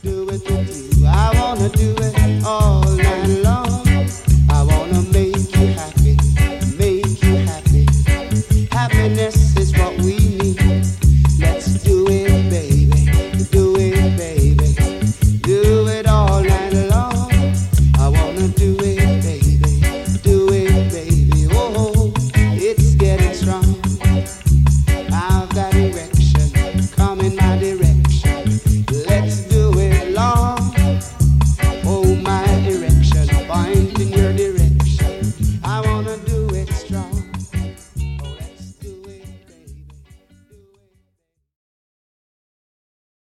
do it with you. I wanna do it all night long.